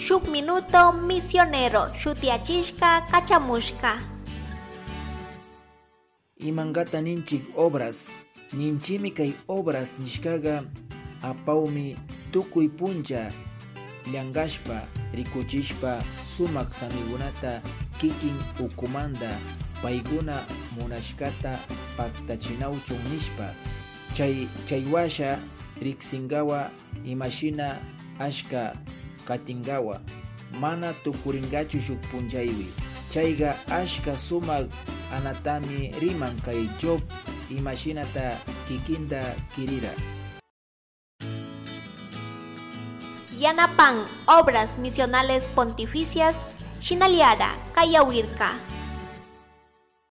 shuk minuto misionero shutiachishka kachamushka. Imangata ninchik obras, ninchimi kay obras nishkaga apawmi tukuy puncha llangashpa rikuchishpa sumak samigunata kikin ukumanda payguna munashkata paktachinawchun nishpa chaywasha riksingawa imashina ashka katingawa mana tukuringachu shuk punchaywi chayga ashka sumak anatami riman kay Job imashinata kikinda kirira. Yanapan obras misionales pontificias Shinaliara Kayawirka.